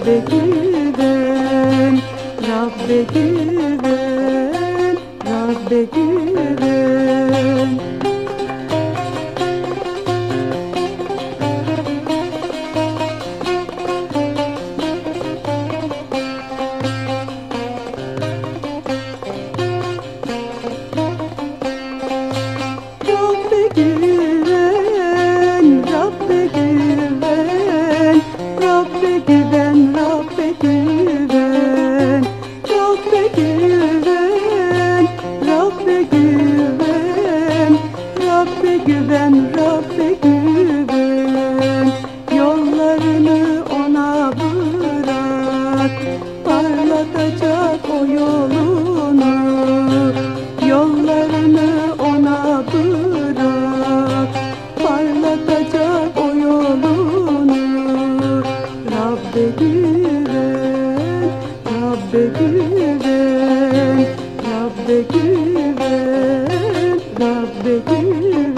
Rabbe güven, Rabbe güven, Rabbe güven. Rabbe güven, Rabbe güven, Rabbe güven, Rabbe güven, Rabbe güven, Rabbe güven, Rabbe güven, Rabbe güven. Yollarını ona bırak, parlatacak o yolunu. Yollarını ona bırak, parlatacak o yolunu. Rabbe güven, Rabbe güven, Rabbe güven, Rabbe güven.